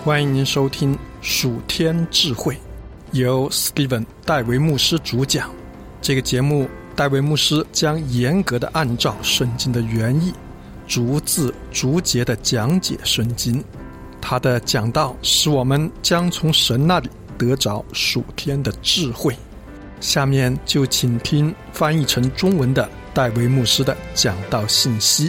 欢迎您收听属天智慧，由 Steven 戴维牧师主讲。这个节目，戴维牧师将严格的按照圣经的原意，逐字逐节的讲解圣经。他的讲道使我们将从神那里得着属天的智慧。下面就请听翻译成中文的戴维牧师的讲道信息。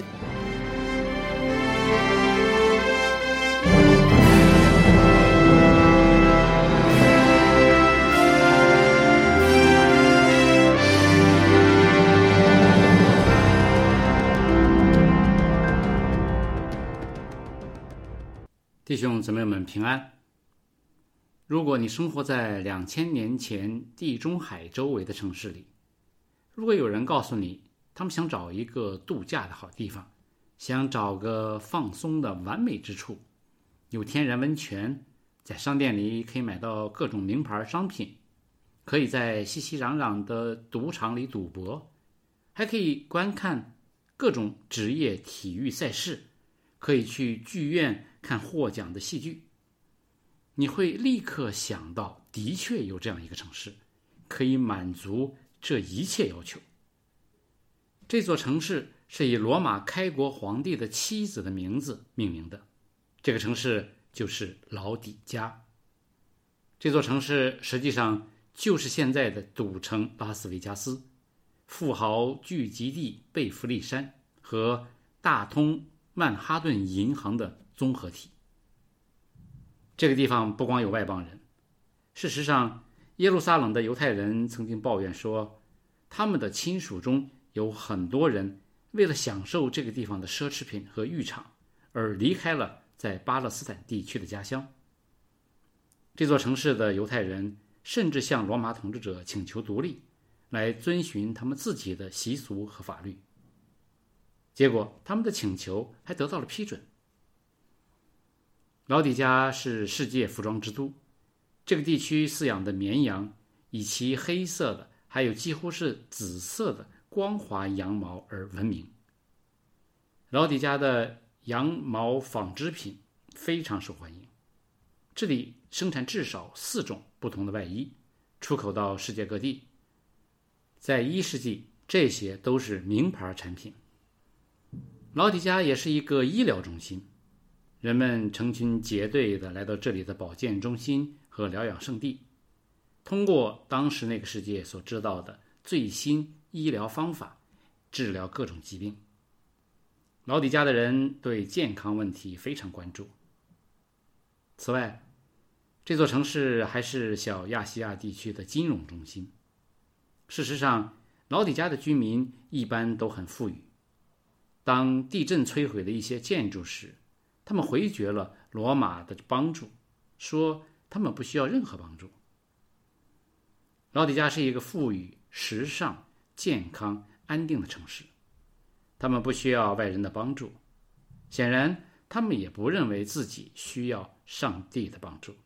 弟兄姊妹们平安。如果你生活在2000年前地中海周围的城市里，如果有人告诉你他们想找一个度假的好地方，想找个放松的完美之处，有天然温泉，在商店里可以买到各种名牌商品，可以在熙熙攘攘的赌场里赌博，还可以观看各种职业体育赛事，可以去剧院看获奖的戏剧，你会立刻想到的确有这样一个城市可以满足这一切要求。这座城市是以罗马开国皇帝的妻子的名字命名的，这个城市就是老底嘉。这座城市实际上就是现在的赌城拉斯维加斯、富豪聚集地贝弗利山和大通曼哈顿银行的综合体。这个地方不光有外邦人，事实上耶路撒冷的犹太人曾经抱怨说，他们的亲属中有很多人为了享受这个地方的奢侈品和浴场而离开了在巴勒斯坦地区的家乡。这座城市的犹太人甚至向罗马统治者请求独立，来遵循他们自己的习俗和法律。结果他们的请求还得到了批准。老底嘉是世界服装之都，这个地区饲养的绵羊以其黑色的还有几乎是紫色的光滑羊毛而闻名。老底嘉的羊毛纺织品非常受欢迎，这里生产至少4种不同的外衣，出口到世界各地。在1世纪，这些都是名牌产品。老底嘉也是一个医疗中心，人们成群结队地来到这里的保健中心和疗养圣地，通过当时那个世界所知道的最新医疗方法治疗各种疾病。老底嘉的人对健康问题非常关注。此外，这座城市还是小亚细亚地区的金融中心。事实上，老底嘉的居民一般都很富裕。当地震摧毁了一些建筑时，他们回绝了罗马的帮助，说他们不需要任何帮助。老底嘉是一个富裕、时尚、健康、安定的城市，他们不需要外人的帮助，显然他们也不认为自己需要上帝的帮助。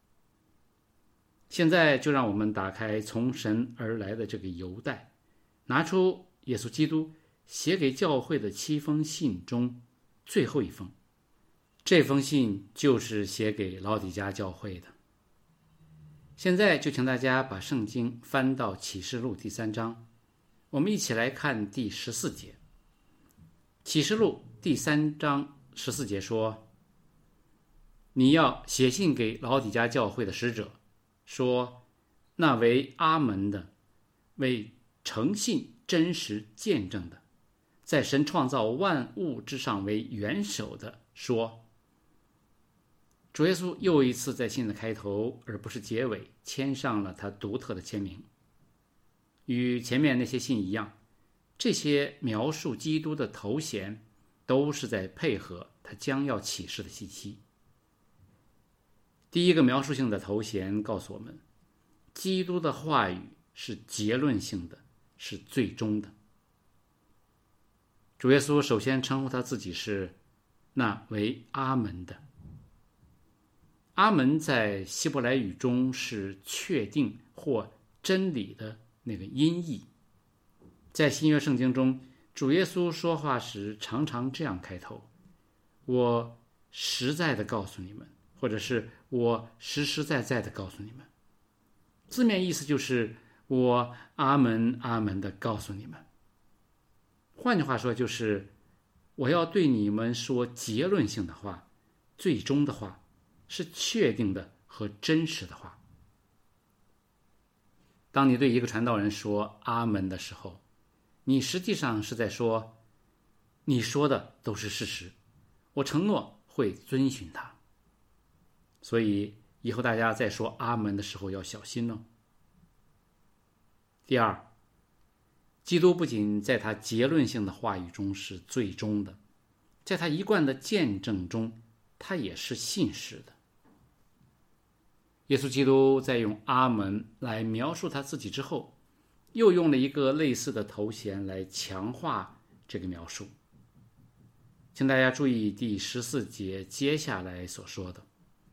现在就让我们打开从神而来的这个邮袋，拿出耶稣基督写给教会的7封信中最后一封，这封信就是写给老底嘉教会的。现在就请大家把圣经翻到启示录第3章，我们一起来看第14节。启示录第3章14节说，你要写信给老底嘉教会的使者，说，那为阿门的，为诚信真实见证的，在神创造万物之上为元首的说。主耶稣又一次在信的开头而不是结尾签上了他独特的签名。与前面那些信一样，这些描述基督的头衔都是在配合他将要启示的信息。第一个描述性的头衔告诉我们，基督的话语是结论性的，是最终的。主耶稣首先称呼他自己是那为阿门的。阿门在希伯来语中是确定或真理的那个音译。在新约圣经中，主耶稣说话时常常这样开头，我实在的告诉你们，或或者是我实实在在的告诉你们。字面意思就是我阿门阿门的告诉你们。换句话说，就是我要对你们说结论性的话，最终的话，是确定的和真实的话。当你对一个传道人说阿门的时候，你实际上是在说，你说的都是事实，我承诺会遵循它。所以以后大家在说阿门的时候要小心哦。第二，基督不仅在他结论性的话语中是最终的，在他一贯的见证中，他也是信实的。耶稣基督在用阿门来描述他自己之后，又用了一个类似的头衔来强化这个描述。请大家注意第14节接下来所说的，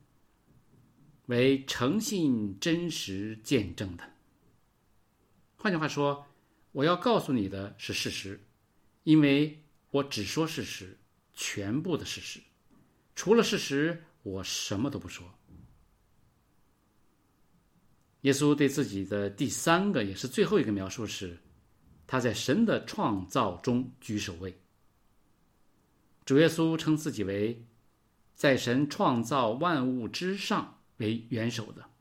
为诚信真实见证的。换句话说，我要告诉你的是事实，因为我只说事实，全部的事实，除了事实，我什么都不说。耶稣对自己的第3个也是最后一个描述是，他在神的创造中居首位。主耶稣称自己为在神创造万物之上为元首的。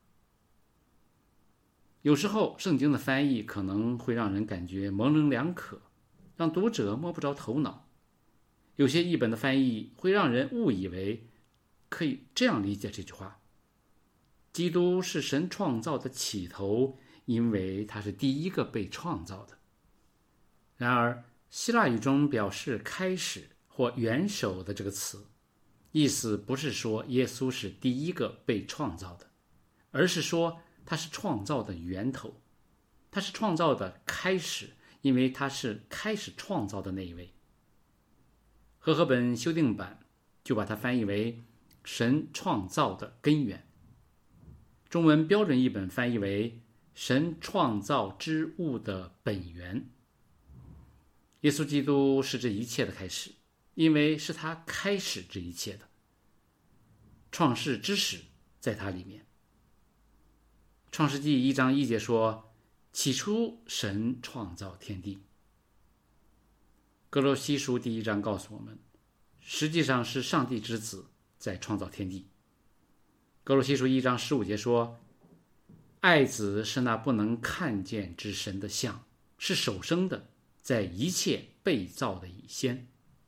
有时候圣经的翻译可能会让人感觉模棱两可，让读者摸不着头脑。有些译本的翻译会让人误以为可以这样理解这句话：基督是神创造的起头，因为他是第一个被创造的。然而希腊语中表示开始或元首的这个词，意思不是说耶稣是第一个被创造的，而是说他是创造的源头，他是创造的开始，因为他是开始创造的那一位。和合本修订版就把它翻译为神创造的根源，中文标准译本翻译为神创造之物的本源。耶稣基督是这一切的开始，因为是他开始这一切的。创世之始在他里面。创世纪1章1节说，起初神创造天地。哥罗西书第1章告诉我们，实际上是上帝之子在创造天地。哥罗西书1章15节说，爱子是那不能看见之神的像，是首生的，在一切被造的以先。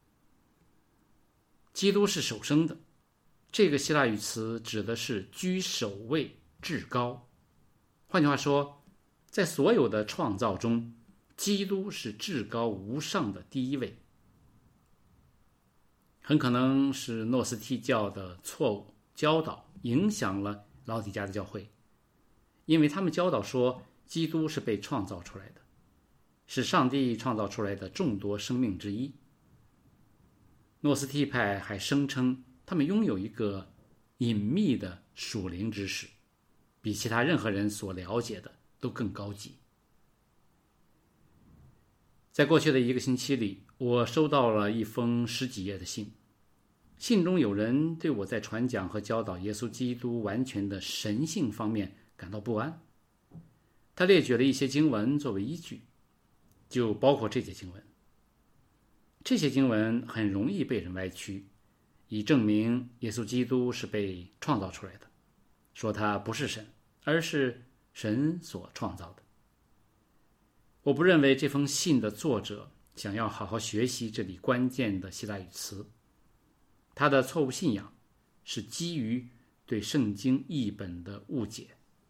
基督是首生的，这个希腊语词指的是居首位，至高。换句话说，在所有的创造中，基督是至高无上的第一位。很可能是诺斯替教的错误教导影响了老底嘉的教会，因为他们教导说基督是被创造出来的，是上帝创造出来的众多生命之一。诺斯替派还声称他们拥有一个隐秘的属灵知识，比其他任何人所了解的都更高级。在过去的1个星期里，我收到了一封10几页的信，信中有人对我在传讲和教导耶稣基督完全的神性方面感到不安。他列举了一些经文作为依据，就包括这节经文。这些经文很容易被人歪曲，以证明耶稣基督是被创造出来的，说他不是神，而是神所创造的。我不认为这封信的作者想要好好学习这里关键的希腊语词，他的错误信仰是基于对圣经译本的误解。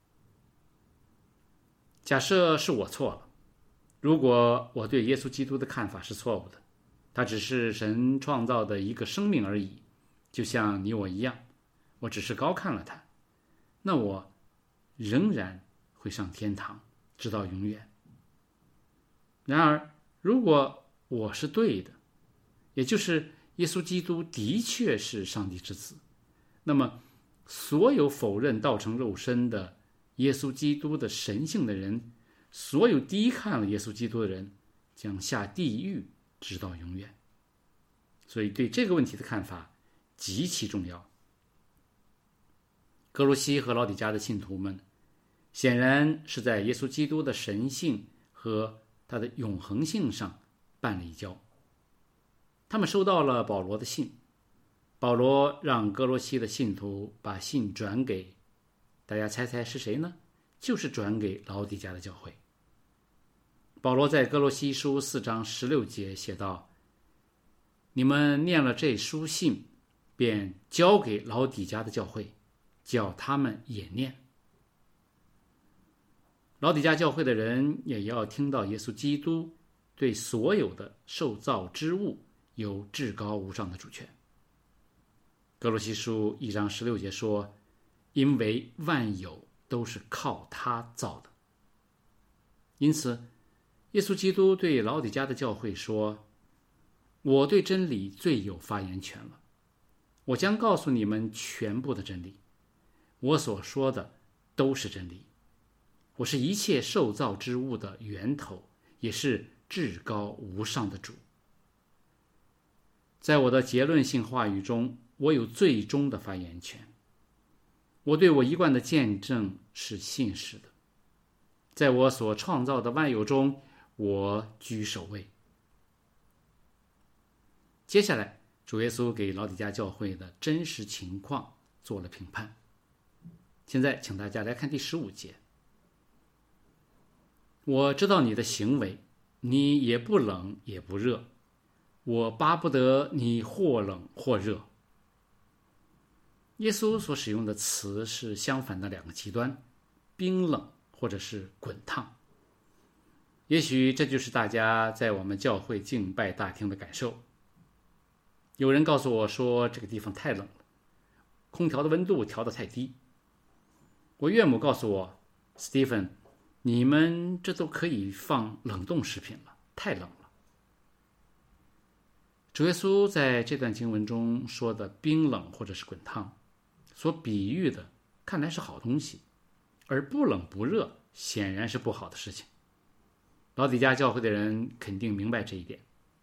假设是我错了，如果我对耶稣基督的看法是错误的，他只是神创造的一个生命而已，就像你我一样，我只是高看了他，那我仍然会上天堂，直到永远。然而，如果我是对的，也就是耶稣基督的确是上帝之子，那么所有否认道成肉身的耶稣基督的神性的人，所有低看了耶稣基督的人，将下地狱直到永远。所以对这个问题的看法极其重要。 哥罗西和老底嘉的信徒们显然是在耶稣基督的神性和他的永恒性上绊了一跤。他们收到了保罗的信，保罗让哥罗西的信徒把信转给，大家猜猜是谁呢？就是转给老底嘉的教会。保罗在哥罗西书4章16节写道：你们念了这书信，便交给老底嘉的教会，叫他们也念。老底嘉教会的人也要听到耶稣基督对所有的受造之物有至高无上的主权。哥罗西书1章16节说：因为万有都是靠他造的。因此耶稣基督对老底嘉的教会说：我对真理最有发言权了，我将告诉你们全部的真理，我所说的都是真理。我是一切受造之物的源头，也是至高无上的主。在我的结论性话语中，我有最终的发言权。我对我一贯的见证是信实的。在我所创造的万有中，我居首位。接下来，主耶稣给老底嘉教会的真实情况做了评判。现在请大家来看第15节。我知道你的行为，你也不冷也不热，我巴不得你或冷或热。耶稣所使用的词是相反的两个极端，冰冷或者是滚烫。也许这就是大家在我们教会敬拜大厅的感受。有人告诉我说这个地方太冷了，空调的温度调得太低。我岳母告诉我， Stephen， 你们这都可以放冷冻食品了，太冷了。主耶稣在这段经文中说的冰冷或者是滚烫，所比喻的看来是好东西，而不冷不热显然是不好的事情。老底嘉教会的人肯定明白这一点。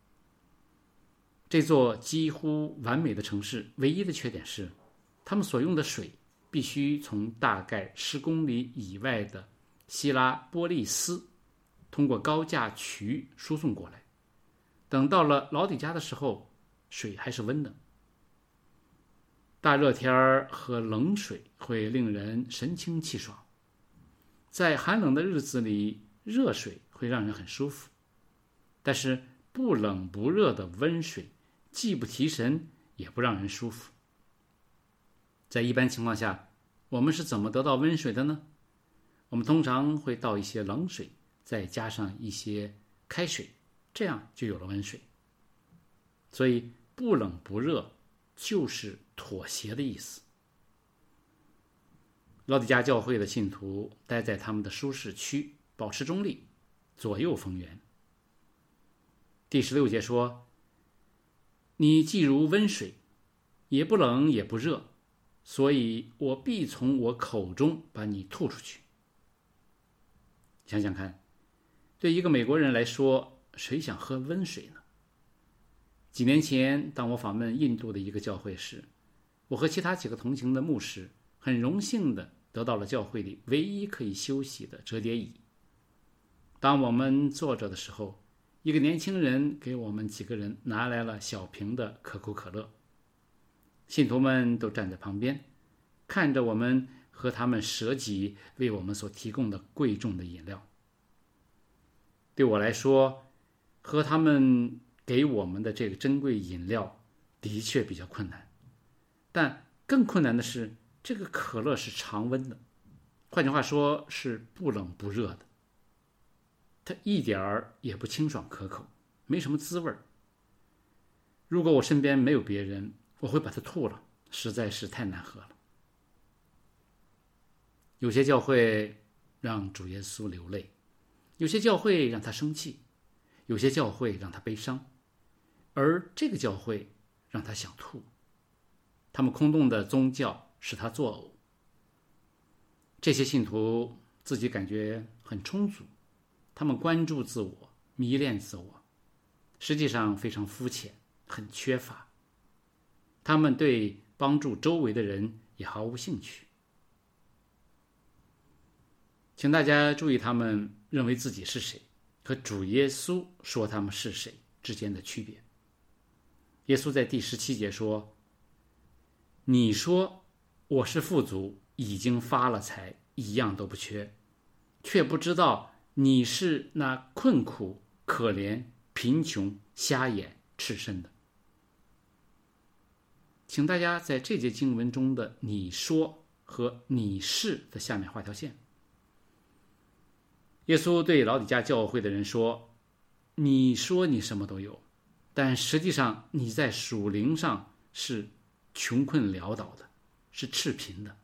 这座几乎完美的城市唯一的缺点是，他们所用的水必须从大概10公里以外的希拉波利斯通过高架渠输送过来。等到了老底嘉的时候，水还是温的。大热天喝冷水会令人神清气爽，在寒冷的日子里，热水会让人很舒服。但是不冷不热的温水既不提神也不让人舒服。在一般情况下，我们是怎么得到温水的呢？我们通常会倒一些冷水，再加上一些开水，这样就有了温水。所以不冷不热就是妥协的意思。老底嘉教会的信徒待在他们的舒适区，保持中立，左右逢源。第16节说：你既如温水，也不冷也不热，所以我必从我口中把你吐出去。想想看，对一个美国人来说，谁想喝温水呢？几年前，当我访问印度的一个教会时，我和其他几个同行的牧师很荣幸地得到了教会里唯一可以休息的折叠椅。当我们坐着的时候，一个年轻人给我们几个人拿来了小瓶的可口可乐。信徒们都站在旁边，看着我们和他们舍己为我们所提供的贵重的饮料。对我来说，喝他们给我们的这个珍贵饮料的确比较困难，但更困难的是，这个可乐是常温的，换句话说是不冷不热的。它一点儿也不清爽可口，没什么滋味儿。如果我身边没有别人，我会把它吐了，实在是太难喝了。有些教会让主耶稣流泪，有些教会让他生气，有些教会让他悲伤，而这个教会让他想吐。他们空洞的宗教使他作呕。这些信徒自己感觉很充足，他们关注自我，迷恋自我，实际上非常肤浅，很缺乏。他们对帮助周围的人也毫无兴趣， 请大家注意他们认为自己是谁和主耶稣说他们是谁之间的区别。耶稣在第17节说，你说我是富足，已经发了财，一样都不缺，却不知道你是那困苦、可怜、贫穷、瞎眼、赤身的。请大家在这节经文中的你说和你是的下面画条线。耶稣对老底嘉教会的人说，你说你什么都有，但实际上你在属灵上是穷困潦倒的，是赤贫的。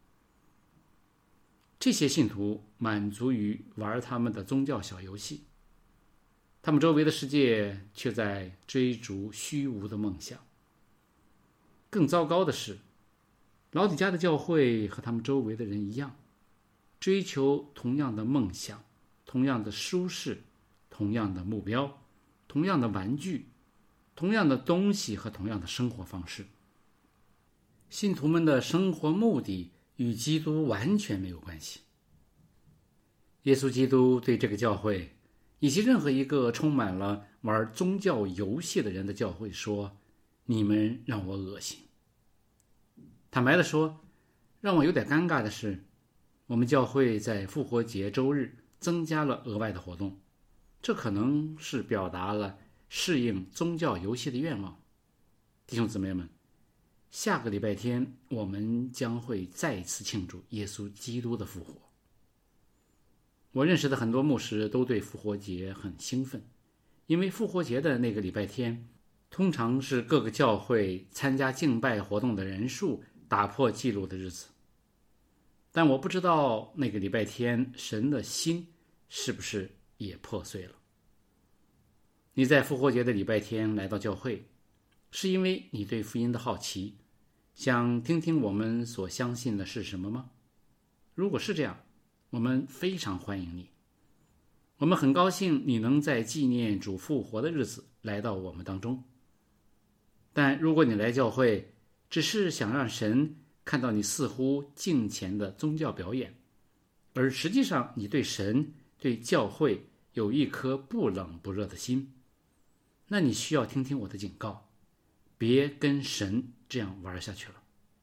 这些信徒满足于玩他们的宗教小游戏，他们周围的世界却在追逐虚无的梦想。更糟糕的是，老底嘉的教会和他们周围的人一样，追求同样的梦想，同样的舒适，同样的目标，同样的玩具，同样的东西和同样的生活方式。信徒们的生活目的与基督完全没有关系。耶稣基督对这个教会以及任何一个充满了玩宗教游戏的人的教会说，你们让我恶心。坦白地说，让我有点尴尬的是，我们教会在复活节周日增加了额外的活动，这可能是表达了适应宗教游戏的愿望。弟兄姊妹们，下个礼拜天我们将会再次庆祝耶稣基督的复活。我认识的很多牧师都对复活节很兴奋，因为复活节的那个礼拜天通常是各个教会参加敬拜活动的人数打破纪录的日子。但我不知道那个礼拜天神的心是不是也破碎了。你在复活节的礼拜天来到教会，是因为你对福音的好奇，想听听我们所相信的是什么吗？如果是这样，我们非常欢迎你。我们很高兴你能在纪念主复活的日子来到我们当中。但如果你来教会只是想让神看到你似乎敬虔的宗教表演，而实际上你对神、对教会有一颗不冷不热的心，那你需要听听我的警告，别跟神这样玩下去了。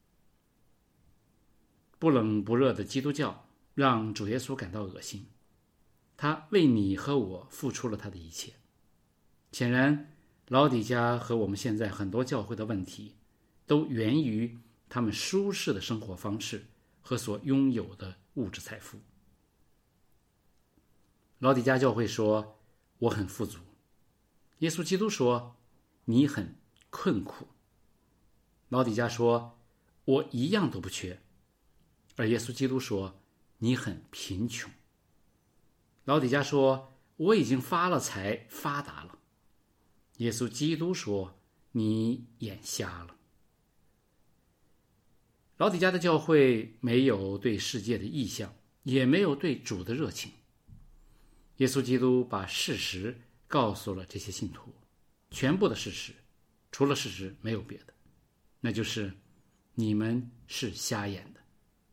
不冷不热的基督教让主耶稣感到恶心，他为你和我付出了他的一切。显然，老底嘉和我们现在很多教会的问题都源于他们舒适的生活方式和所拥有的物质财富。老底嘉教会说，我很富足。耶稣基督说，你很困苦。老底嘉说，我一样都不缺。而耶稣基督说，你很贫穷。老底嘉说，我已经发了财，发达了。耶稣基督说，你眼瞎了。老底嘉的教会没有对世界的意向，也没有对主的热情。耶稣基督把事实告诉了这些信徒，全部的事实，除了事实没有别的，那就是你们是瞎眼的。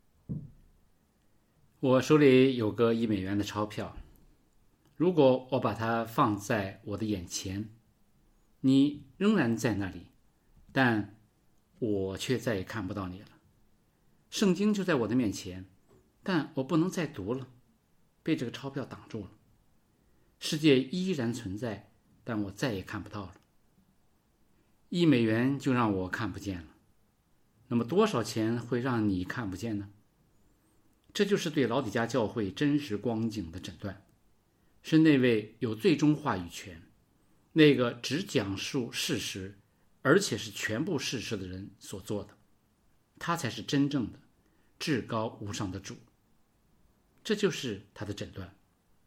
我手里有个1美元的钞票，如果我把它放在我的眼前，你仍然在那里，但我却再也看不到你了。圣经就在我的面前，但我不能再读了，被这个钞票挡住了。世界依然存在，但我再也看不到了。1美元就让我看不见了，那么多少钱会让你看不见呢？这就是对老底嘉教会真实光景的诊断，是那位有最终话语权，那个只讲述事实，而且是全部事实的人所做的。他才是真正的至高无上的主，这就是他的诊断。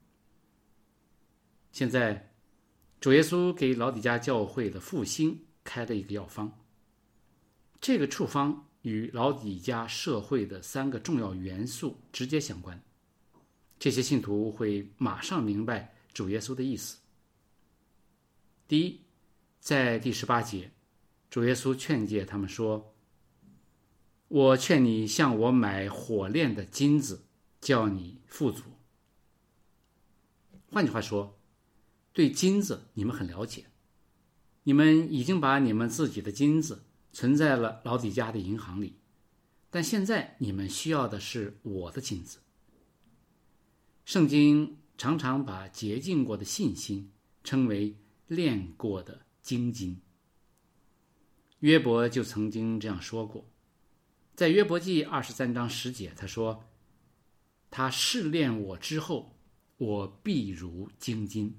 现在主耶稣给老底嘉教会的复兴开了一个药方，这个处方与老底嘉社会的3个重要元素直接相关，这些信徒会马上明白主耶稣的意思。第一，在第18节，主耶稣劝诫他们说，我劝你向我买火炼的金子、 叫你富足。换句话说，对金子你们很了解，你们已经把你们自己的金子存在了老底嘉的银行里，但现在你们需要的是我的金子。圣经常常把洁净过的信心称为炼过的精金。约伯就曾经这样说过，在约伯记23章10节，他说：他试炼我之后，我必如精金。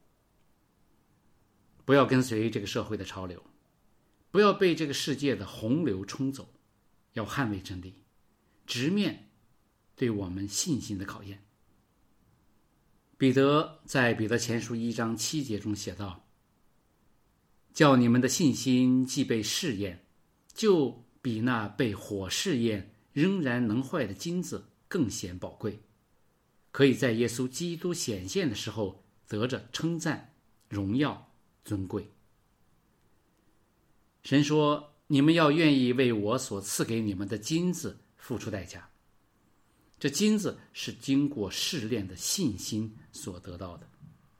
不要跟随这个社会的潮流，不要被这个世界的洪流冲走，要捍卫真理，直面对我们信心的考验。彼得在彼得前书1章7节中写道：叫你们的信心既被试验，就比那被火试验仍然能坏的金子更显宝贵，可以在耶稣基督显现的时候得着称赞、荣耀、尊贵。神说，你们要愿意为我所赐给你们的金子付出代价。这金子是经过试炼的信心所得到的。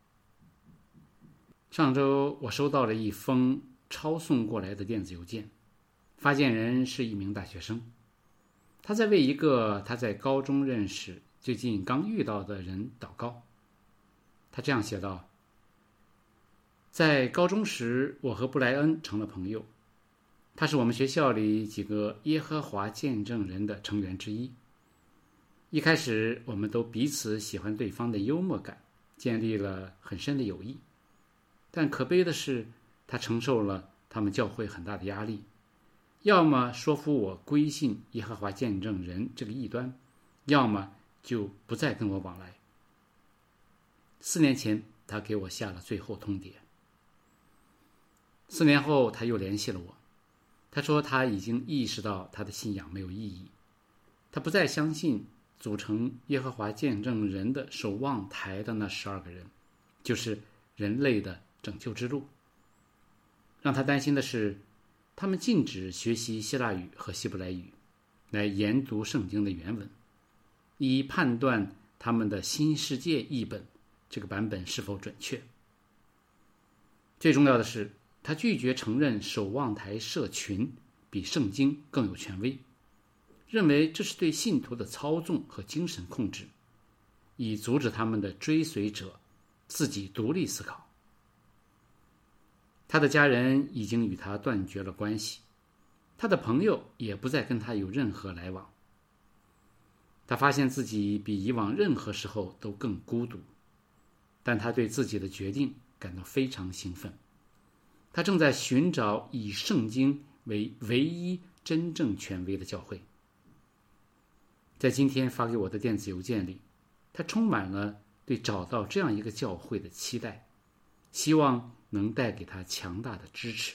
上周我收到了一封抄送过来的电子邮件，发件人是一名大学生，他在为一个他在高中认识、最近刚遇到的人祷告。他这样写道：在高中时，我和布莱恩成了朋友，他是我们学校里几个耶和华见证人的成员之一。一开始我们都彼此喜欢对方的幽默感，建立了很深的友谊。但可悲的是，他承受了他们教会很大的压力，要么说服我归信耶和华见证人这个异端，要么就不再跟我往来。4年前他给我下了最后通牒。4年后他又联系了我，他说他已经意识到他的信仰没有意义，他不再相信组成耶和华见证人的守望台的那12个人就是人类的拯救之路。让他担心的是，他们禁止学习希腊语和希伯来语来研读圣经的原文，以判断他们的新世界译本这个版本是否准确。最重要的是，他拒绝承认守望台社群比圣经更有权威，认为这是对信徒的操纵和精神控制，以阻止他们的追随者自己独立思考。他的家人已经与他断绝了关系，他的朋友也不再跟他有任何来往。他发现自己比以往任何时候都更孤独，但他对自己的决定感到非常兴奋。他正在寻找以圣经为唯一真正权威的教会。在今天发给我的电子邮件里，他充满了对找到这样一个教会的期待，希望能带给他强大的支持。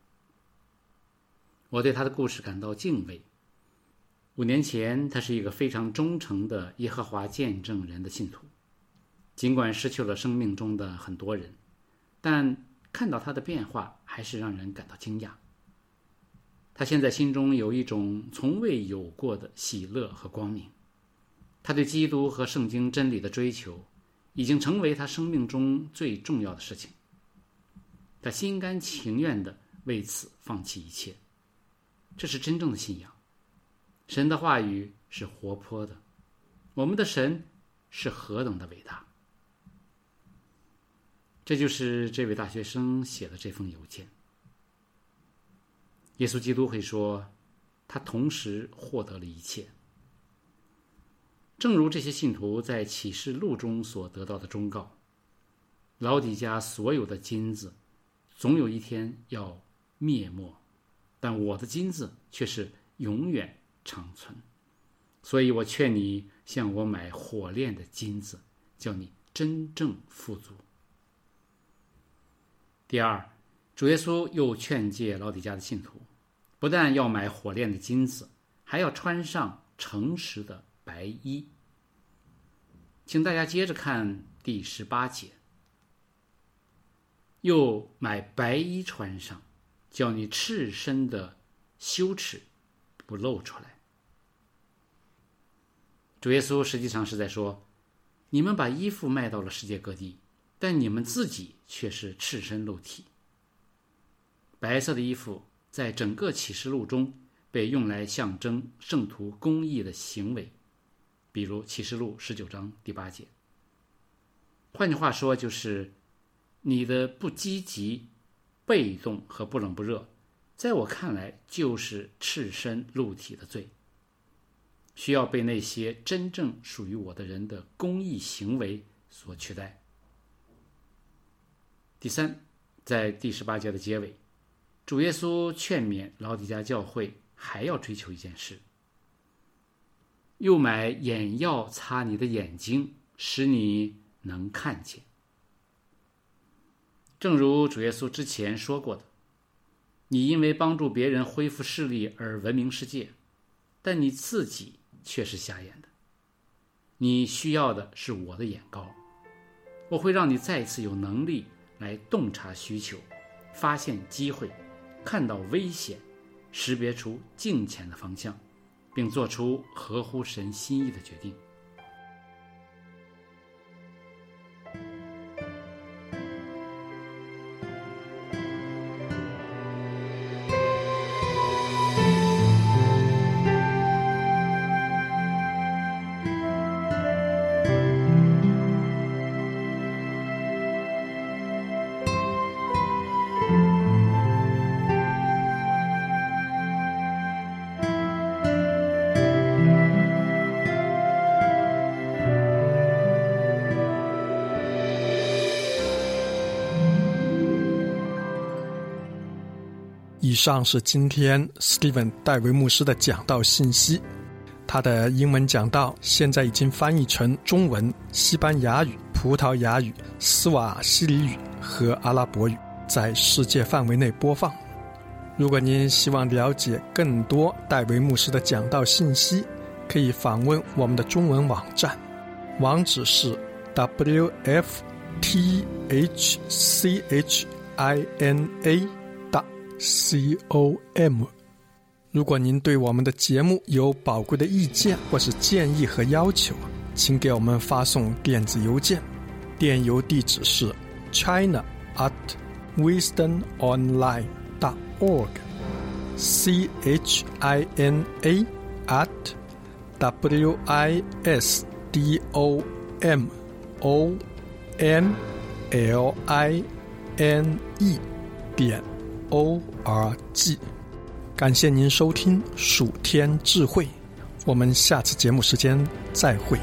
我对他的故事感到敬畏。5年前，他是一个非常忠诚的耶和华见证人的信徒，尽管失去了生命中的很多人，但看到他的变化还是让人感到惊讶。他现在心中有一种从未有过的喜乐和光明，他对基督和圣经真理的追求已经成为他生命中最重要的事情。他心甘情愿地为此放弃一切，这是真正的信仰。神的话语是活泼的，我们的神是何等的伟大。这就是这位大学生写的这封邮件。耶稣基督会说，他同时获得了一切。正如这些信徒在启示录中所得到的忠告，老底嘉所有的金子总有一天要灭没，但我的金子却是永远长存。所以我劝你向我买火炼的金子，叫你真正富足。第二，主耶稣又劝诫老底嘉的信徒，不但要买火炼的金子，还要穿上诚实的白衣。请大家接着看第18节，又买白衣穿上，叫你赤身的羞耻不露出来。 主耶稣实际上是在说，你们把衣服卖到了世界各地，但你们自己却是赤身露体。白色的衣服在整个启示录中被用来象征圣徒公义的行为，比如启示录19章第8节。换句话说，就是你的不积极、被动和不冷不热，在我看来就是赤身露体的罪，需要被那些真正属于我的人的公义行为所取代。第三，在第18节的结尾，主耶稣劝勉老底嘉教会还要追求一件事，又买眼药擦你的眼睛，使你能看见。正如主耶稣之前说过的，你因为帮助别人恢复视力而闻名世界，但你自己却是瞎眼的。你需要的是我的眼膏，我会让你再次有能力来洞察需求，发现机会，看到危险，识别出敬虔的方向，并做出合乎神心意的决定。 以上是今天 Steven 戴维牧师的讲道信息。他的英文讲道现在已经翻译成中文、西班牙语、葡萄牙语、斯瓦希里语和阿拉伯语，在世界范围内播放。如果您希望了解更多戴维牧师的讲道信息，可以访问我们的中文网站，网址是 wfthchina.com。 如果您对我们的节目有宝贵的意见或是建议和要求，请给我们发送电子邮件，电邮地址是 china@wisdomonline.org china@wisdomonline.org。 感谢您收听属天智慧，我们下次节目时间再会。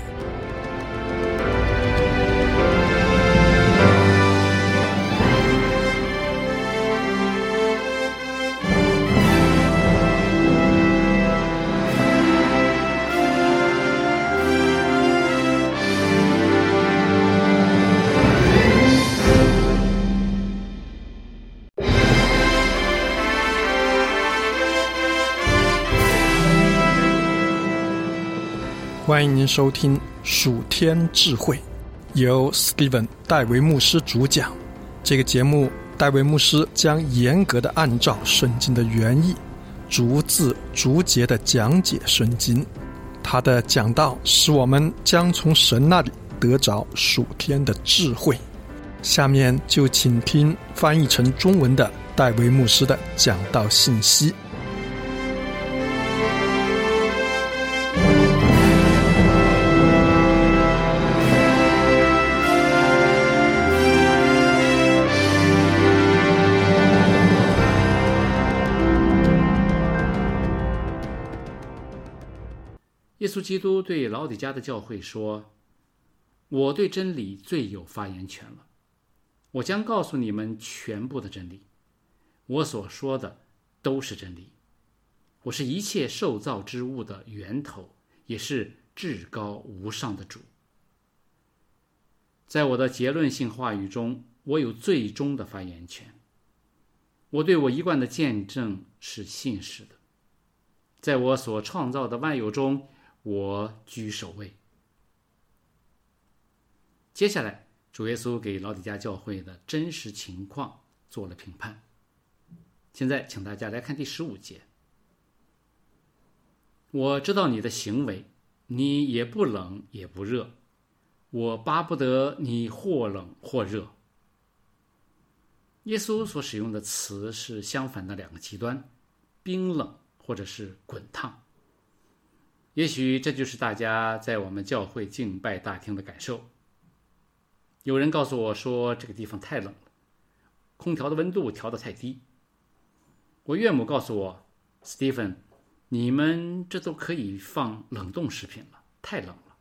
欢迎您收听属天智慧，由 Steven 戴维牧师主讲。这个节目，戴维牧师将严格的按照圣经的原意，逐字逐节的讲解圣经。他的讲道使我们将从神那里得着属天的智慧。下面就请听翻译成中文的戴维牧师的讲道信息。 耶稣基督对老底嘉的教会说，我对真理最有发言权了，我将告诉你们全部的真理，我所说的都是真理，我是一切受造之物的源头，也是至高无上的主。在我的结论性话语中，我有最终的发言权，我对我一贯的见证是信实的，在我所创造的万有中，我居首位。接下来，主耶稣给老底嘉教会的真实情况做了评判。现在，请大家来看第15节。我知道你的行为， 你也不冷也不热，我巴不得你或冷或热。耶稣所使用的词是相反的两个极端，冰冷或者是滚烫。也许这就是大家在我们教会敬拜大厅的感受。有人告诉我说这个地方太冷了，空调的温度调得太低。我岳母告诉我，史蒂芬，你们这都可以放冷冻食品了，太冷了。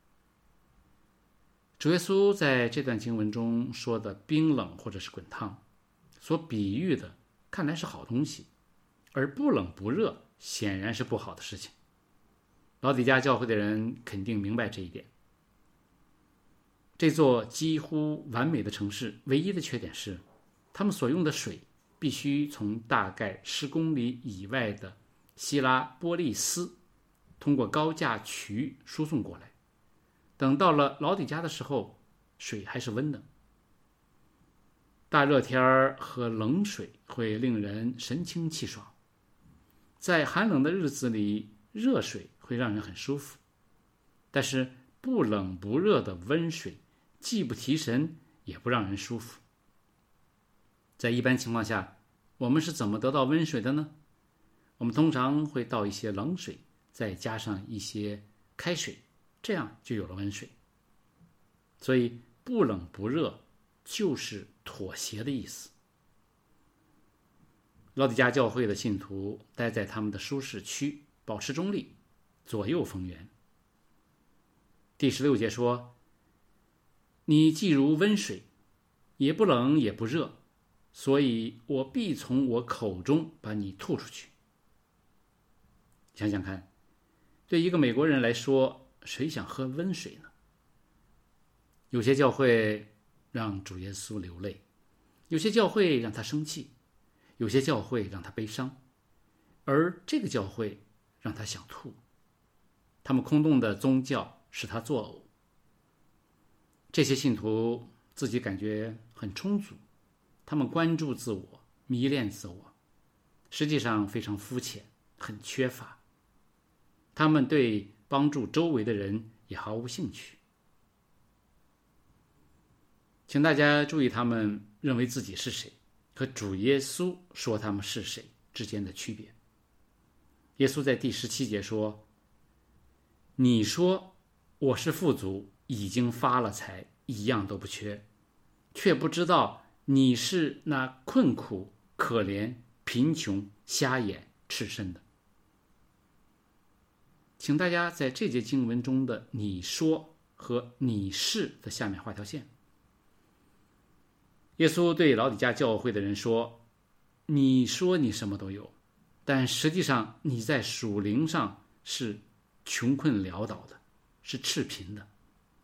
主耶稣在这段经文中说的冰冷或者是滚烫，所比喻的看来是好东西，而不冷不热显然是不好的事情。老底嘉教会的人肯定明白这一点。这座几乎完美的城市唯一的缺点是，他们所用的水必须从大概10公里以外的希拉波利斯通过高架渠输送过来。等到了老底嘉的时候，水还是温的。大热天儿喝冷水会令人神清气爽，在寒冷的日子里，热水会让人很舒服。但是不冷不热的温水既不提神也不让人舒服。在一般情况下，我们是怎么得到温水的呢？我们通常会倒一些冷水，再加上一些开水，这样就有了温水。所以不冷不热就是妥协的意思。老底嘉教会的信徒待在他们的舒适区，保持中立，左右逢源。第16节说，你既如温水，也不冷也不热，所以我必从我口中把你吐出去。想想看，对一个美国人来说，谁想喝温水呢？有些教会让主耶稣流泪，有些教会让他生气，有些教会让他悲伤，而这个教会让他想吐。他们空洞的宗教使他作呕。这些信徒自己感觉很充足，他们关注自我，迷恋自我，实际上非常肤浅，很缺乏。他们对帮助周围的人也毫无兴趣。请大家注意，他们认为自己是谁和主耶稣说他们是谁之间的区别。耶稣在第17节说，你说我是富足，已经发了财，一样都不缺，却不知道你是那困苦、可怜、贫穷、瞎眼、赤身的。请大家在这节经文中的你说和你是的下面画条线。耶稣对老底嘉教会的人说，你说你什么都有，但实际上你在属灵上是穷困潦倒的，是赤贫的。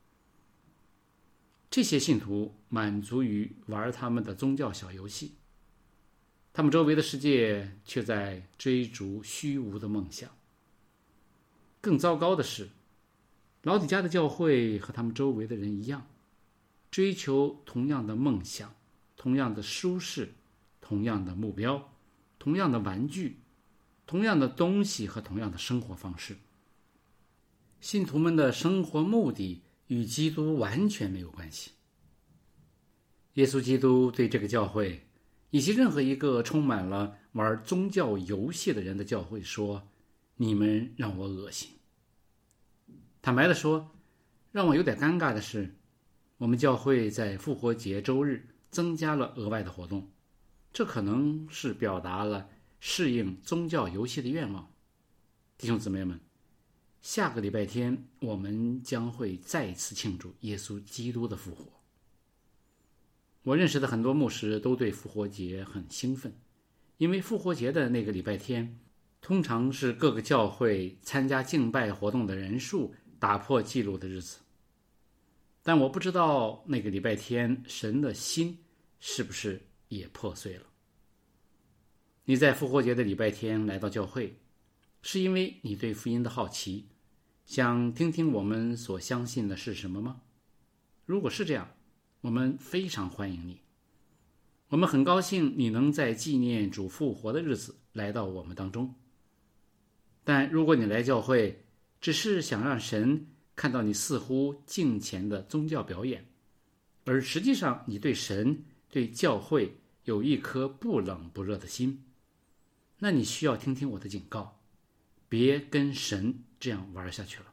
这些信徒满足于玩他们的宗教小游戏，他们周围的世界却在追逐虚无的梦想。更糟糕的是，老底嘉的教会和他们周围的人一样，追求同样的梦想，同样的舒适，同样的目标，同样的玩具，同样的东西和同样的生活方式。信徒们的生活目的与基督完全没有关系。耶稣基督对这个教会以及任何一个充满了玩宗教游戏的人的教会说，你们让我恶心。坦白地说，让我有点尴尬的是，我们教会在复活节周日增加了额外的活动，这可能是表达了适应宗教游戏的愿望。弟兄姊妹们，下个礼拜天我们将会再次庆祝耶稣基督的复活。我认识的很多牧师都对复活节很兴奋，因为复活节的那个礼拜天通常是各个教会参加敬拜活动的人数打破纪录的日子。但我不知道那个礼拜天神的心是不是也破碎了。你在复活节的礼拜天来到教会，是因为你对福音的好奇，想听听我们所相信的是什么吗？如果是这样，我们非常欢迎你。我们很高兴你能在纪念主复活的日子来到我们当中。但如果你来教会只是想让神看到你似乎敬虔的宗教表演，而实际上你对神、对教会有一颗不冷不热的心，那你需要听听我的警告，别跟神这样玩下去了。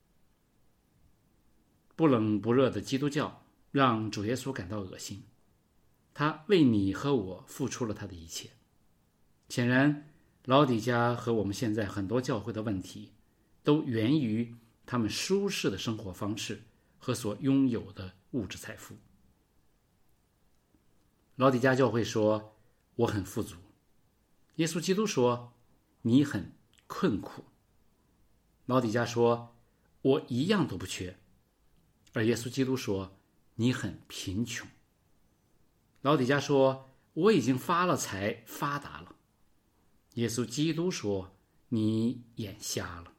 不冷不热的基督教让主耶稣感到恶心，他为你和我付出了他的一切。显然，老底嘉和我们现在很多教会的问题都源于他们舒适的生活方式和所拥有的物质财富。老底嘉教会说我很富足，耶稣基督说你很困苦。老底嘉说我一样都不缺，而耶稣基督说你很贫穷。老底嘉说我已经发了财，发达了。耶稣基督说你眼瞎了。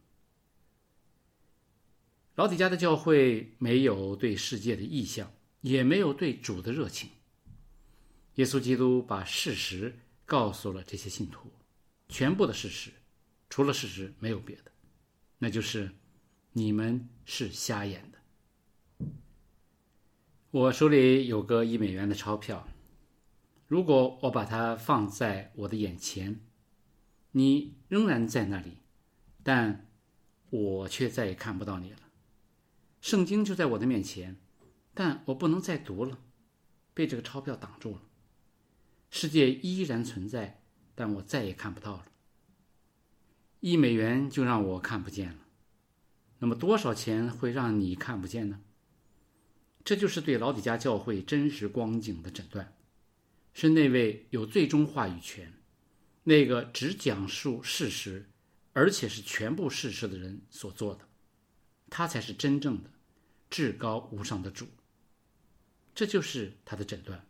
老底嘉的教会没有对世界的意向，也没有对主的热情。耶稣基督把事实告诉了这些信徒，全部的事实，除了事实没有别的，那就是你们是瞎眼的。我手里有个$1的钞票，如果我把它放在我的眼前，你仍然在那里，但我却再也看不到你了。圣经就在我的面前，但我不能再读了，被这个钞票挡住了。世界依然存在，但我再也看不到了。$1就让我看不见了，那么多少钱会让你看不见呢？这就是对老底嘉教会真实光景的诊断，是那位有最终话语权，那个只讲述事实，而且是全部事实的人所做的。他才是真正的至高无上的主，这就是他的诊断。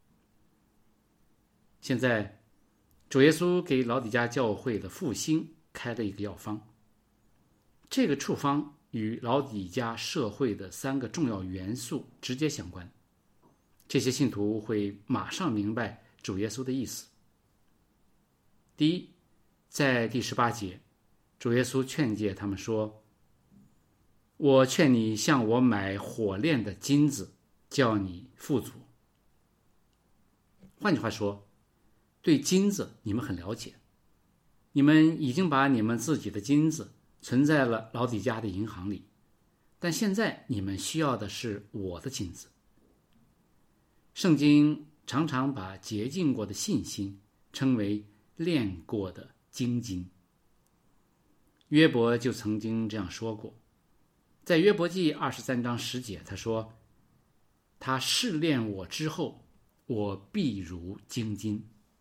现在主耶稣给老底嘉教会的复兴开了一个药方，这个处方与老底嘉社会的3个重要元素直接相关。这些信徒会马上明白主耶稣的意思。第一，在第18节，主耶稣劝诫他们说，我劝你向我买火炼的金子，叫你富足。换句话说，对金子你们很了解，你们已经把你们自己的金子存在了老底嘉的银行里，但现在你们需要的是我的金子。圣经常常把洁净过的信心称为炼过的精金。约伯就曾经这样说过，在约伯记23章10节，他说，他试炼我之后，我必如精金。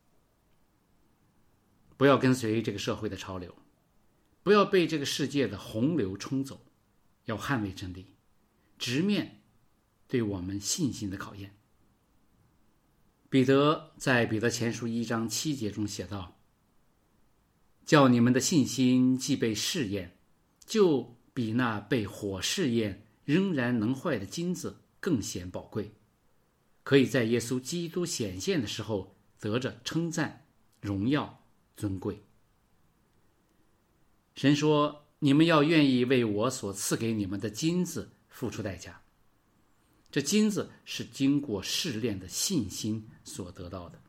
不要跟随这个社会的潮流，不要被这个世界的洪流冲走，要捍卫真理，直面对我们信心的考验。彼得在彼得前书1章7节中写道，叫你们的信心既被试验，就比那被火试验仍然能坏的金子更显宝贵，可以在耶稣基督显现的时候得着称赞、荣耀、尊贵。神说，你们要愿意为我所赐给你们的金子付出代价。这金子是经过试炼的信心所得到的。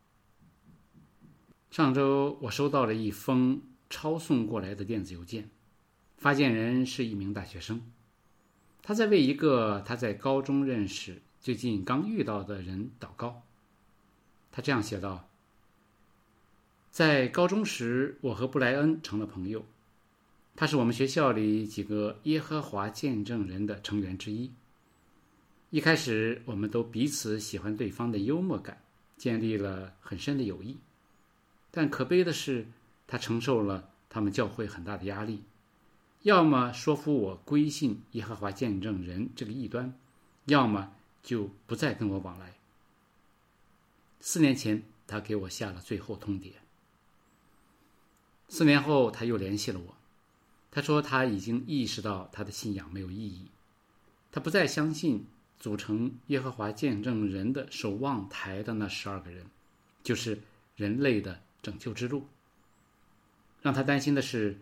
上周我收到了一封抄送过来的电子邮件，发件人是一名大学生，他在为一个他在高中认识、最近刚遇到的人祷告。他这样写道，在高中时，我和布莱恩成了朋友，他是我们学校里几个耶和华见证人的成员之一。一开始我们都彼此喜欢对方的幽默感，建立了很深的友谊。但可悲的是，他承受了他们教会很大的压力，要么说服我归信耶和华见证人这个异端，要么就不再跟我往来。4年前他给我下了最后通牒。4年后他又联系了我，他说他已经意识到他的信仰没有意义，他不再相信组成耶和华见证人的守望台的那12个人就是人类的拯救之路。让他担心的是，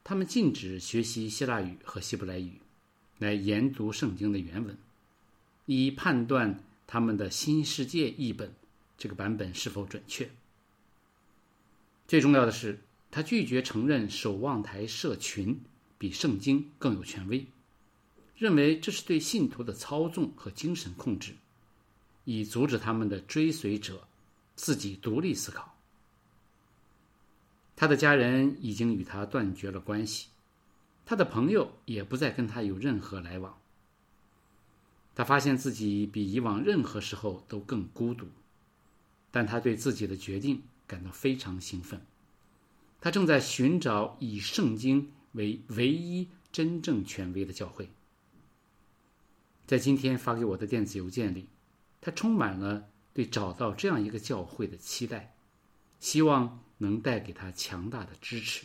他们禁止学习希腊语和希伯来语，来研读圣经的原文，以判断他们的新世界译本这个版本是否准确。最重要的是，他拒绝承认守望台社群比圣经更有权威，认为这是对信徒的操纵和精神控制，以阻止他们的追随者自己独立思考。他的家人已经与他断绝了关系，他的朋友也不再跟他有任何来往。他发现自己比以往任何时候都更孤独，但他对自己的决定感到非常兴奋。他正在寻找以圣经为唯一真正权威的教会。在今天发给我的电子邮件里，他充满了对找到这样一个教会的期待，希望能带给他强大的支持。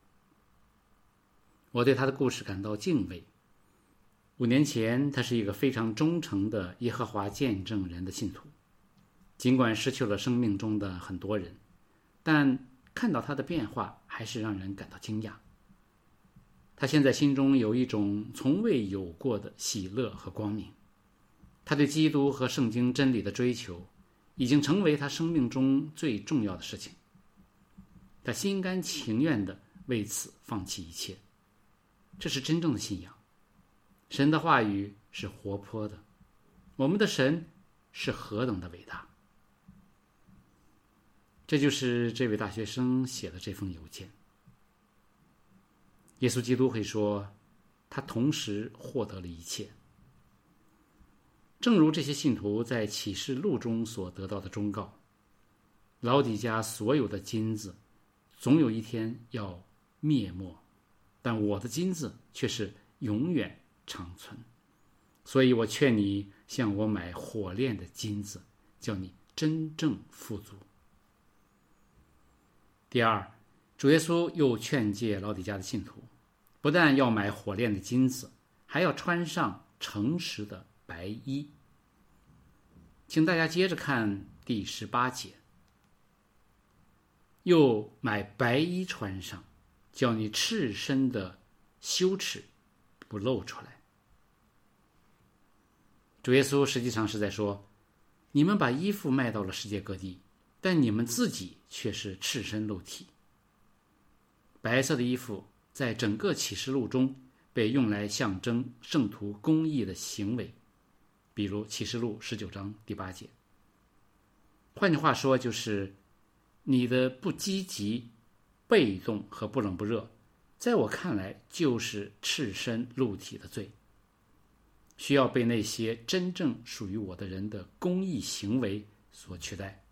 我对他的故事感到敬畏。5年前，他是一个非常忠诚的耶和华见证人的信徒，尽管失去了生命中的很多人，但看到他的变化还是让人感到惊讶。他现在心中有一种从未有过的喜乐和光明。他对基督和圣经真理的追求已经成为他生命中最重要的事情。他心甘情愿地为此放弃一切。这是真正的信仰。神的话语是活泼的，我们的神是何等的伟大。这就是这位大学生写的这封邮件。耶稣基督会说，他同时获得了一切，正如这些信徒在启示录中所得到的忠告，老底嘉所有的金子总有一天要灭没，但我的金子却是永远长存。所以我劝你向我买火炼的金子，叫你真正富足。第二，主耶稣又劝诫老底嘉的信徒，不但要买火炼的金子，还要穿上诚实的白衣。请大家接着看第18节，又买白衣穿上，叫你赤身的羞耻不露出来。主耶稣实际上是在说，你们把衣服卖到了世界各地，但你们自己却是赤身露体。白色的衣服在整个启示录中被用来象征圣徒公义的行为，比如启示录19章第8节。换句话说，就是你的不积极、被动和不冷不热，在我看来就是赤身露体的罪，需要被那些真正属于我的人的公义行为所取代。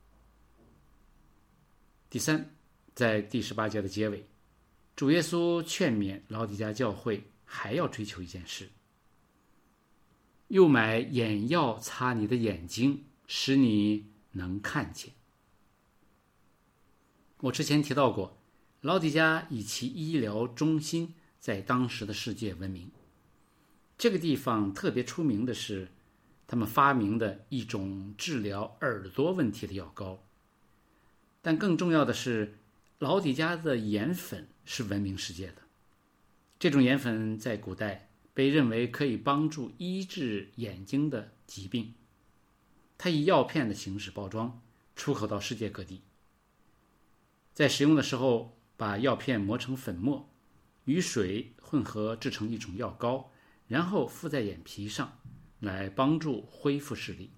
第三，在第18节的结尾，主耶稣劝勉老底嘉教会还要追求一件事，又买眼药擦你的眼睛，使你能看见。我之前提到过，老底嘉以其医疗中心在当时的世界闻名。这个地方特别出名的是他们发明的一种治疗耳朵问题的药膏，但更重要的是，老底嘉的盐粉是闻名世界的。这种盐粉在古代被认为可以帮助医治眼睛的疾病，它以药片的形式包装，出口到世界各地。在使用的时候，把药片磨成粉末，与水混合制成一种药膏，然后敷在眼皮上，来帮助恢复视力。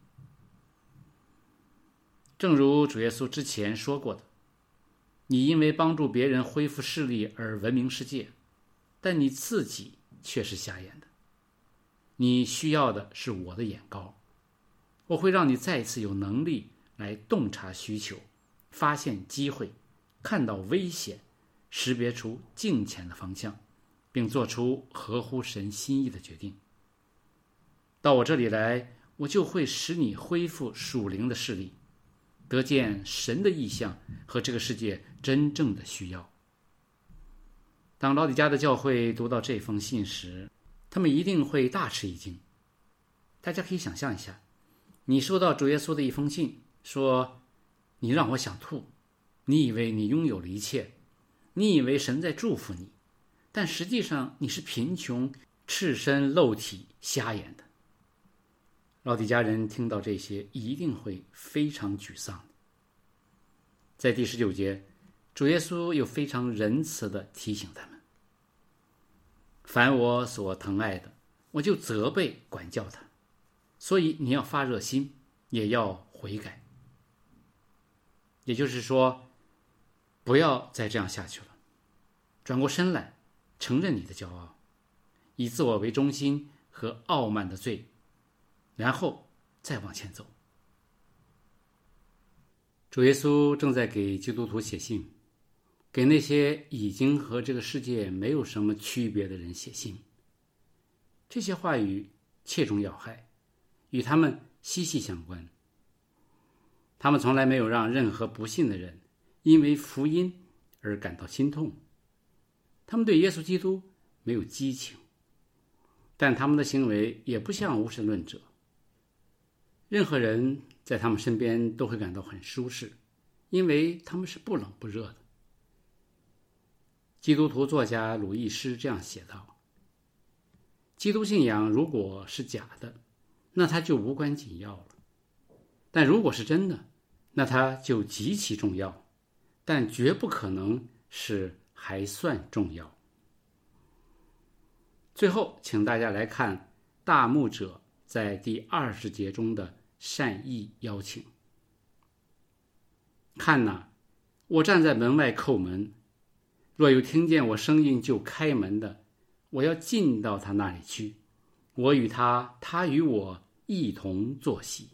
正如主耶稣之前说过的，你因为帮助别人恢复视力而闻名世界，但你自己却是瞎眼的。你需要的是我的眼膏，我会让你再次有能力来洞察需求，发现机会，看到危险，识别出敬虔的方向，并做出合乎神心意的决定。到我这里来，我就会使你恢复属灵的视力，得见神的意象和这个世界真正的需要。当老底嘉的教会读到这封信时，他们一定会大吃一惊。大家可以想象一下，你收到主耶稣的一封信，说你让我想吐，你以为你拥有了一切，你以为神在祝福你， 但实际上你是贫穷、赤身露体、瞎眼的。老底嘉人听到这些，一定会非常沮丧的。在第19节，主耶稣又非常仁慈地提醒他们：凡我所疼爱的，我就责备管教他，所以你要发热心，也要悔改。也就是说，不要再这样下去了，转过身来，承认你的骄傲，以自我为中心和傲慢的罪，然后再往前走。主耶稣正在给基督徒写信，给那些已经和这个世界没有什么区别的人写信。这些话语切中要害，与他们息息相关。他们从来没有让任何不信的人因为福音而感到心痛。他们对耶稣基督没有激情，但他们的行为也不像无神论者。任何人在他们身边都会感到很舒适，因为他们是不冷不热的。基督徒作家鲁易斯这样写道：基督信仰如果是假的，那它就无关紧要了；但如果是真的，那它就极其重要，但绝不可能是还算重要。最后，请大家来看大牧者在第20节中的善意邀请。看哪，我站在门外叩门，若有听见我声音就开门的，我要进到他那里去，我与他，他与我一同坐席。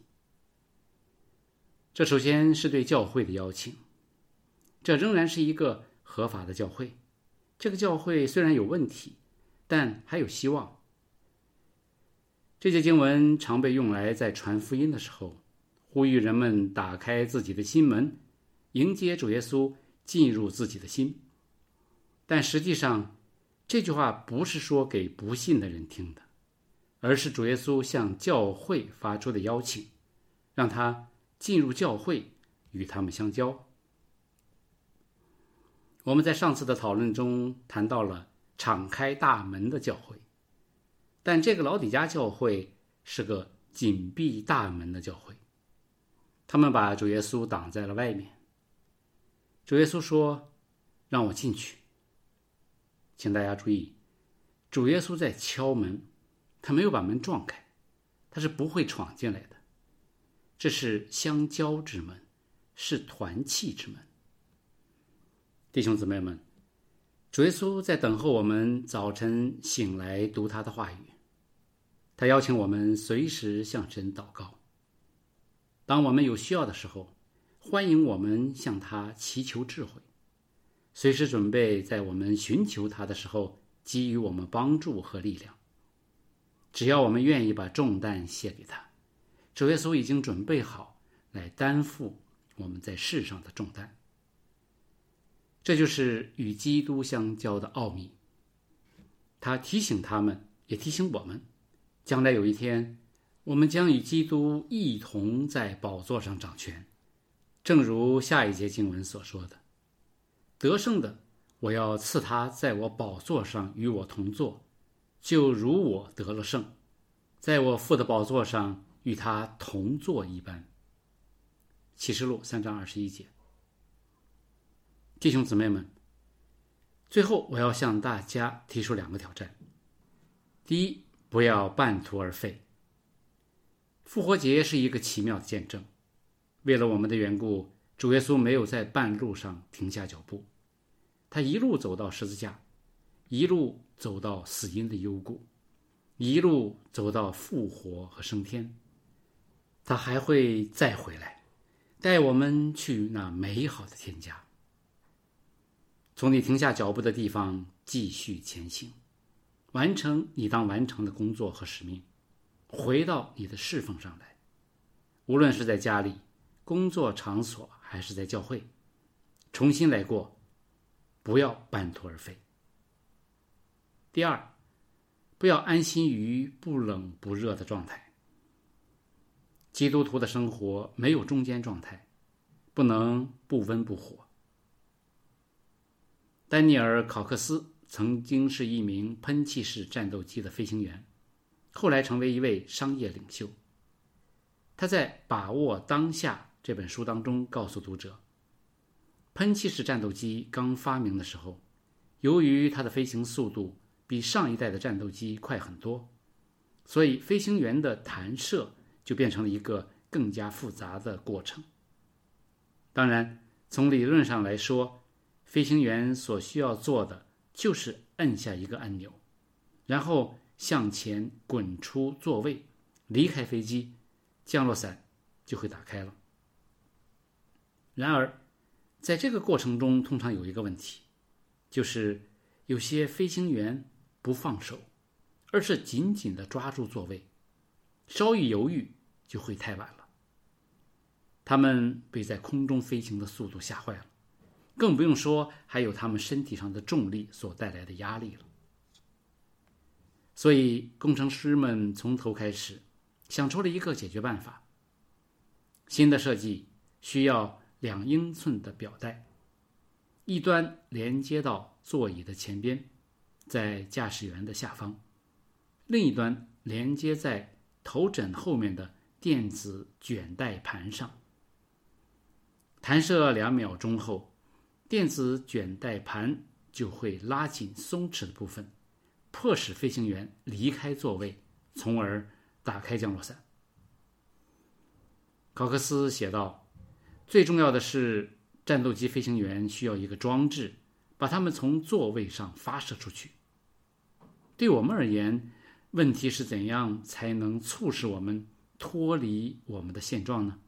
这首先是对教会的邀请，这仍然是一个合法的教会。这个教会虽然有问题，但还有希望。这节经文常被用来在传福音的时候，呼吁人们打开自己的心门，迎接主耶稣进入自己的心。但实际上，这句话不是说给不信的人听的，而是主耶稣向教会发出的邀请，让他进入教会，与他们相交。我们在上次的讨论中谈到了敞开大门的教会，但这个老底嘉教会是个紧闭大门的教会，他们把主耶稣挡在了外面。主耶稣说：让我进去。请大家注意，主耶稣在敲门，他没有把门撞开，他是不会闯进来的。这是相交之门，是团契之门。弟兄姊妹们，主耶稣在等候我们早晨醒来读他的话语，他邀请我们随时向神祷告。当我们有需要的时候，欢迎我们向他祈求智慧，随时准备在我们寻求他的时候给予我们帮助和力量。只要我们愿意把重担卸给他，主耶稣已经准备好来担负我们在世上的重担。这就是与基督相交的奥秘。他提醒他们，也提醒我们，将来有一天，我们将与基督一同在宝座上掌权。正如下一节经文所说的：得胜的，我要赐他在我宝座上与我同坐，就如我得了胜，在我父的宝座上与他同坐一般。启示录3章21节。弟兄姊妹们，最后我要向大家提出2个挑战。第一，不要半途而废。复活节是一个奇妙的见证，为了我们的缘故，主耶稣没有在半路上停下脚步，他一路走到十字架，一路走到死荫的幽谷，一路走到复活和升天。他还会再回来，带我们去那美好的天家。从你停下脚步的地方继续前行，完成你当完成的工作和使命，回到你的侍奉上来。无论是在家里、工作场所还是在教会，重新来过，不要半途而废。第二，不要安心于不冷不热的状态。基督徒的生活没有中间状态，不能不温不火。丹尼尔·考克斯曾经是一名喷气式战斗机的飞行员，后来成为一位商业领袖。他在《把握当下》这本书当中告诉读者，喷气式战斗机刚发明的时候，由于它的飞行速度比上一代的战斗机快很多，所以飞行员的弹射就变成了一个更加复杂的过程。当然，从理论上来说，飞行员所需要做的就是按下一个按钮，然后向前滚出座位，离开飞机，降落伞就会打开了。然而，在这个过程中通常有一个问题，就是有些飞行员不放手，而是紧紧地抓住座位，稍一犹豫就会太晚了。他们被在空中飞行的速度吓坏了，更不用说还有他们身体上的重力所带来的压力了。所以工程师们从头开始想出了一个解决办法。新的设计需要2英寸的表带，一端连接到座椅的前边，在驾驶员的下方，另一端连接在头枕后面的电子卷带盘上。弹射2秒钟后，电子卷带盘就会拉紧松弛的部分，迫使飞行员离开座位，从而打开降落伞。考克斯写道，最重要的是战斗机飞行员需要一个装置，把他们从座位上发射出去。对我们而言，问题是怎样才能促使我们脱离我们的现状呢？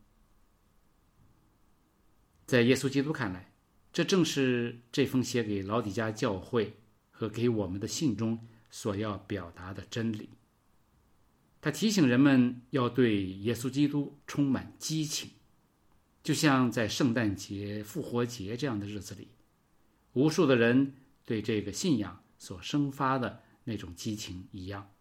在耶稣基督看来，这正是这封写给老底嘉教会和给我们的信中所要表达的真理。他提醒人们要对耶稣基督充满激情，就像在圣诞节、复活节这样的日子里，无数的人对这个信仰所生发的那种激情一样。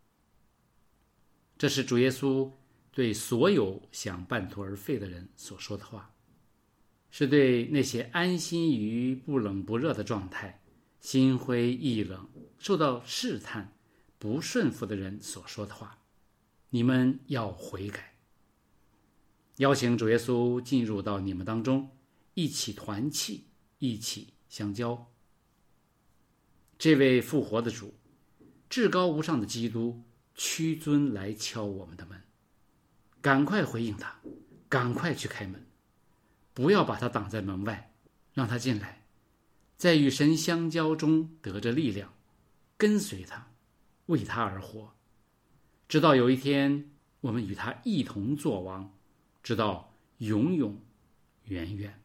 这是主耶稣对所有想半途而废的人所说的话，是对那些安心于不冷不热的状态、心灰意冷、受到试探、不顺服的人所说的话。你们要悔改，邀请主耶稣进入到你们当中，一起团契，一起相交。这位复活的主，至高无上的基督，屈尊来敲我们的门，赶快回应他，赶快去开门，不要把他挡在门外，让他进来，在与神相交中得着力量，跟随他，为他而活，直到有一天我们与他一同作王，直到永永远远。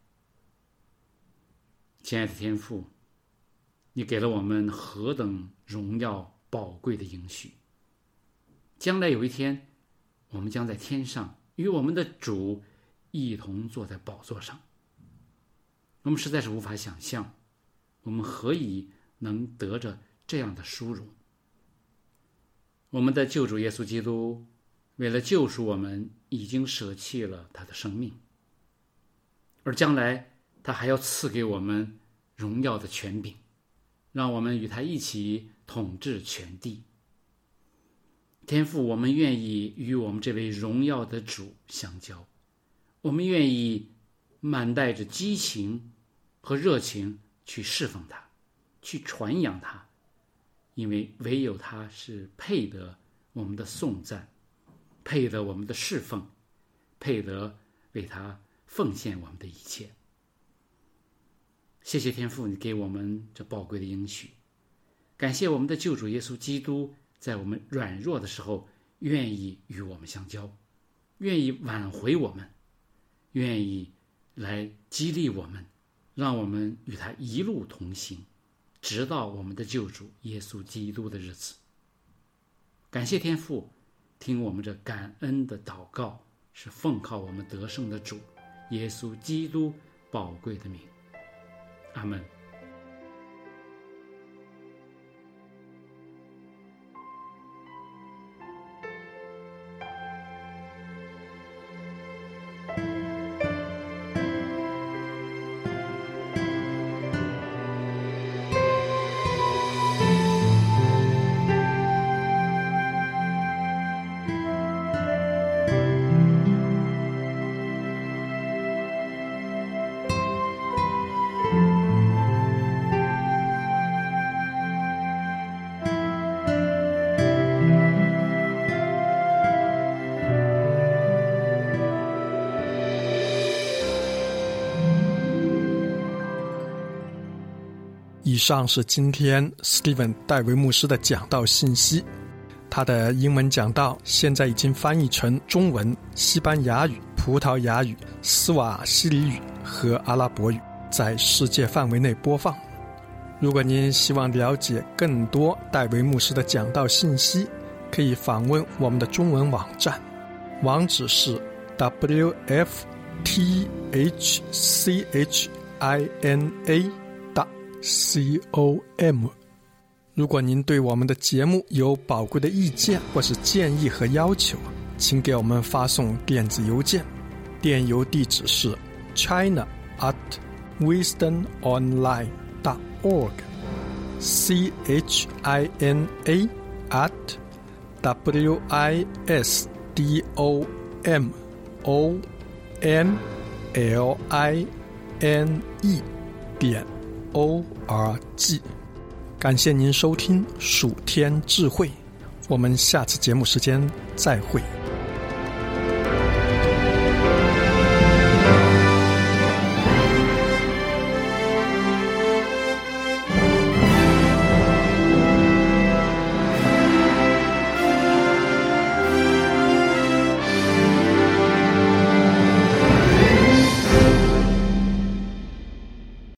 亲爱的天父，你给了我们何等荣耀宝贵的应许，将来有一天我们将在天上与我们的主一同坐在宝座上。我们实在是无法想象，我们何以能得着这样的殊荣。我们的救主耶稣基督为了救赎我们，已经舍弃了他的生命，而将来他还要赐给我们荣耀的权柄，让我们与他一起统治全地。天父，我们愿意与我们这位荣耀的主相交，我们愿意满带着激情和热情去侍奉他，去传扬他，因为唯有他是配得我们的颂赞，配得我们的侍奉，配得为他奉献我们的一切。谢谢天父，你给我们这宝贵的应许，感谢我们的救主耶稣基督在我们软弱的时候愿意与我们相交，愿意挽回我们，愿意来激励我们，让我们与他一路同行，直到我们的救主耶稣基督的日子。感谢天父，听我们这感恩的祷告，是奉靠我们得胜的主耶稣基督宝贵的名。阿们。 以上是今天 Steven 戴维牧师的讲道信息。他的英文讲道现在已经翻译成中文、西班牙语、葡萄牙语、斯瓦希里语和阿拉伯语，在世界范围内播放。如果您希望了解更多戴维牧师的讲道信息，可以访问我们的中文网站，网址是 wfthchina.com。如果您对我们的节目有宝贵的意见或是建议和要求，请给我们发送电子邮件，电邮地址是 china@wisdomonline.org china@wisdomonline.org。感谢您收听蜀天智慧，我们下次节目时间再会。